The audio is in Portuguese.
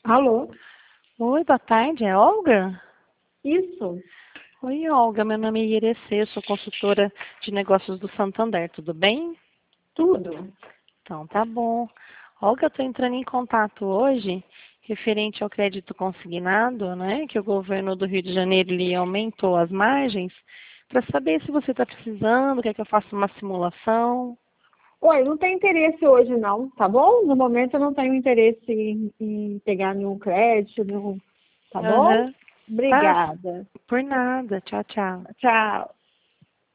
Alô? Oi, boa tarde, é Olga? Isso, Oi, Olga, meu nome é Irecê, eu sou consultora de negócios do Santander, tudo bem? tudo. Então, tá bom. Olga, eu estou entrando em contato hoje, referente ao crédito consignado, né, que o governo do Rio de Janeiro ele aumentou as margens, para saber se você está precisando, quer que eu faça uma simulação. Oi, não tem interesse hoje não, tá bom? No momento eu não tenho interesse em pegar nenhum crédito, tá bom? Aham. Tá, Obrigada. por nada. Tchau, tchau. Tchau.